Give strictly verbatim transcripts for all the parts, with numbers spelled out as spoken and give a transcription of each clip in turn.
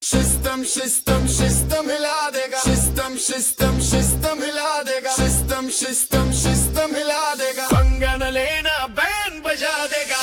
System system system हिला देगा, system system system हिला देगा, सिस्टम सिस्टम सिस्टम हिला देगा, पंगा न लेना बैंड बजा देगा।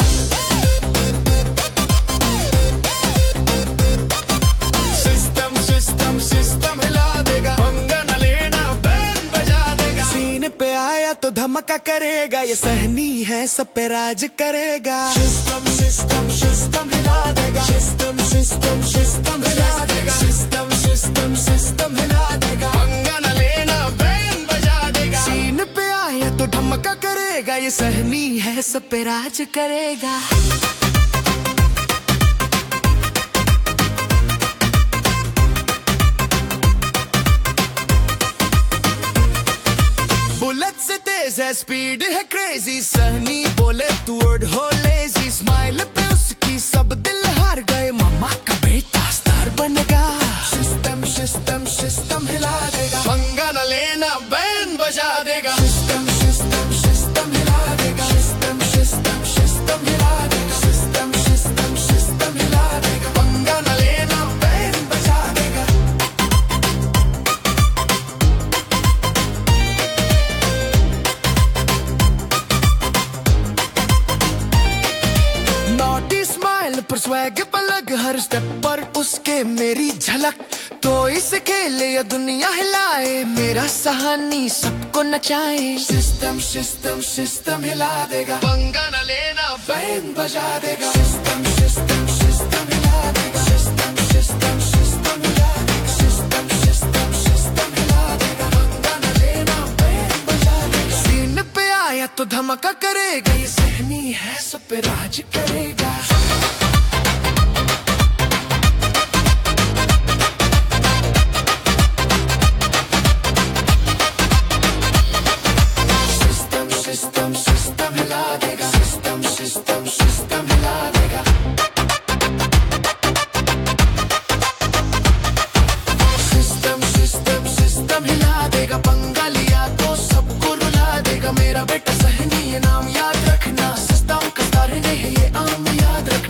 सिस्टम सिस्टम सिस्टम हिला देगा, पंगा न लेना बैंड बजा देगा। सीने पे आया तो धमाका करेगा, ये सहनी है सब पे राज करेगा। सिस्टम सिस्टम सिस्टम हिला देगा, सिस्टम सिस्टम सिस्टम हिला देगा, सिस्टम सिस्टम सिस्टम हिला देगा, पंगा न लेना बैंड बजा देगा। सीन पे आया तो धमाका करेगा, ये सहनी है सब पे राज करेगा। बुलेट से तेज है, स्पीड है क्रेजी, सहनी बोले तू वर्ड हो लेजी। स्माइल पे उसकी सब दिल हार गए, मामा का बेटा स्टार बनेगा। सिस्टम सिस्टम सिस्टम हिला देगा, पंगा न लेना बैंड बजा देगा। सिस्टम सिस्टम सिस्टम हिला देगा, सिस्टम सिस्टम सिस्टम हिला देगा, सिस्टम सिस्टम सिस्टम हिला देगा, पंगा न लेना बैंड बजा देगा। नॉटी स्माइल पर स्वैग पलग, हर स्टेप पर उसके मेरी झलक। तो इसे खेले या दुनिया हिलाए, मेरा सहानी सबको नचाए। सिस्टम सिस्टम सिस्टम हिला देगा, पंगा न लेना बैंड बजा देगा। सिस्टम सिस्टम सिस्टम हिला देगा, सिस्टम सिस्टम सिस्टम हिला देगा, सिस्टम सिस्टम सिस्टम हिला देगा, पंगा न लेना बैंड बजा देगा। सीन पे आया तो धमाका करेगा, ये सहनी है सब पे राज करेगा। सिस्टम सिस्टम हिला देगा, सिस्टम सिस्टम सिस्टम हिला देगा। सिस्टम सिस्टम सिस्टम हिला देगा, पंगा लिया तो सबको रुला देगा। मेरा बेटा सहनी है नाम याद रखना, सिस्टम का तारे नहीं ये आम याद रखना।